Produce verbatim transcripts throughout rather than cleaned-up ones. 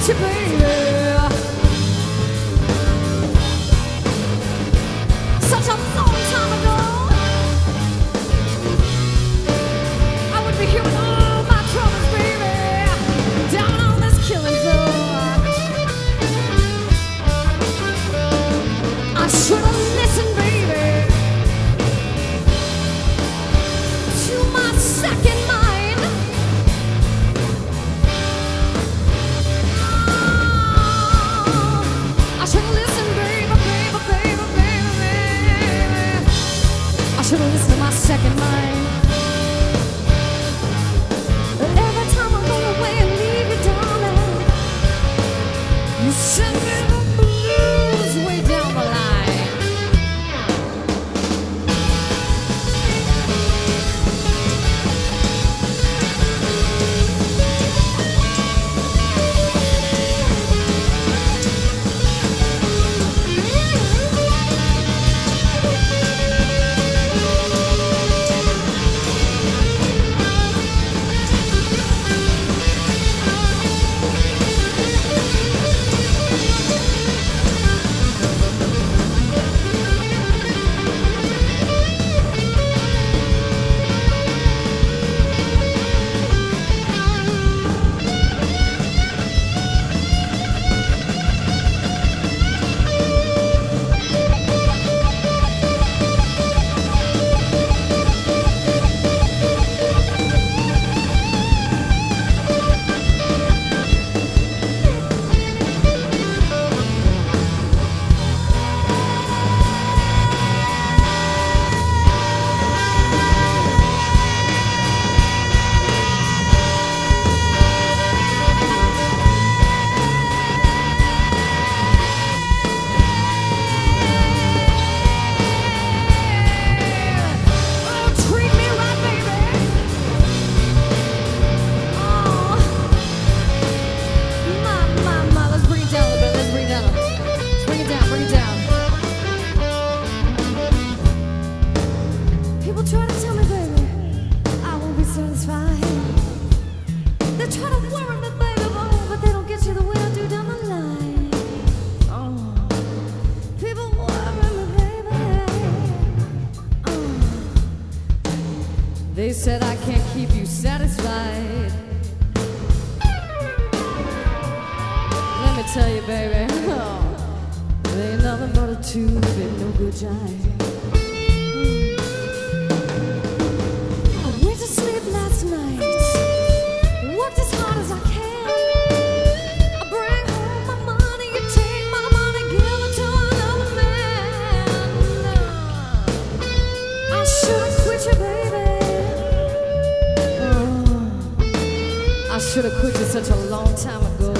quit you, baby. Such a long time ago, I would be here with all my troubles, baby, down on this killing floor. I should have listened, baby, to my second mind. Oh, I should have listened, baby, baby, baby, baby, baby. I should have listened to my second mind. But every time I go away and leave you, darling, you send me the blues way down the line. People try to tell me, baby, I won't be satisfied. They try to worry me, baby, oh, but they don't get you the way I do down the line. Oh, people worry me, baby. Oh, they said I can't keep you satisfied. Let me tell you, baby, oh, they ain't nothing but a tube and no good jive. Last night, worked as hard as I can. I bring home my money, you take my money, give it to another man. I should have quit you, baby. Oh, I should have quit you such a long time ago.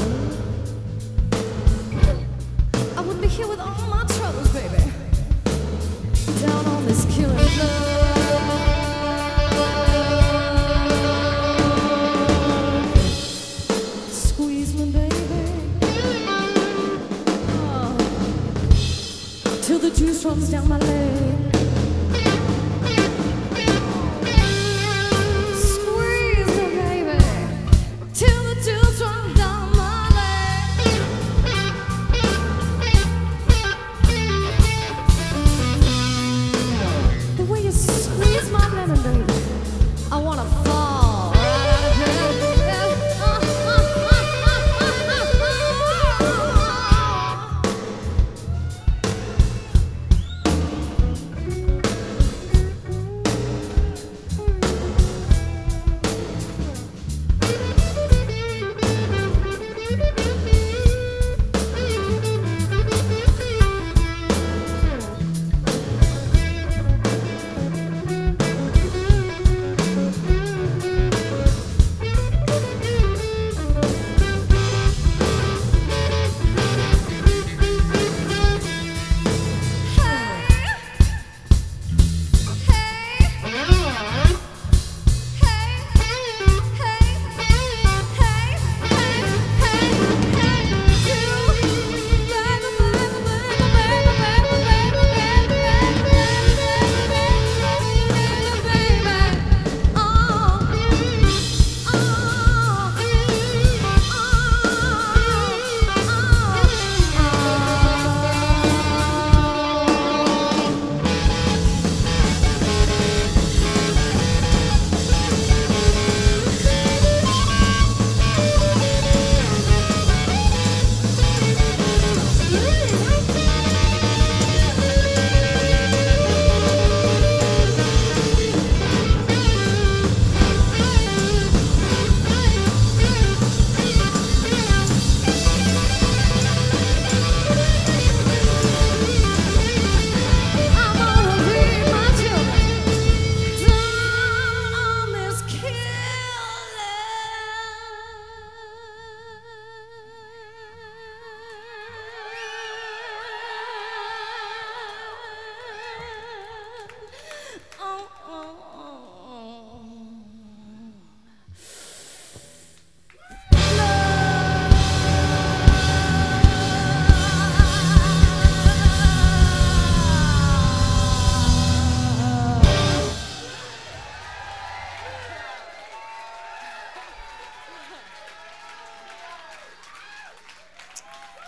I wouldn't be here with all my troubles, baby, down on this killing floor. Till the juice runs down my leg. Squeeze me, baby, till the juice runs down my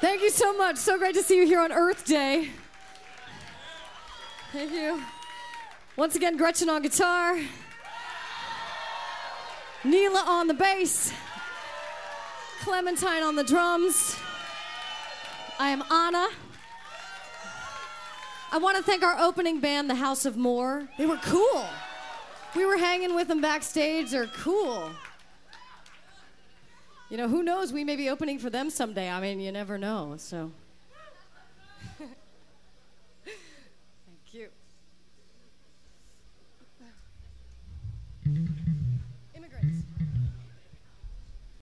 Thank you so much. So great to see you here on Earth Day. Thank you. Once again, Gretchen on guitar. Neela on the bass. Clementine on the drums. I am Anna. I want to thank our opening band, the House of More. They were cool. We were hanging with them backstage. They're cool. You know, who knows? We may be opening for them someday. I mean, you never know, so...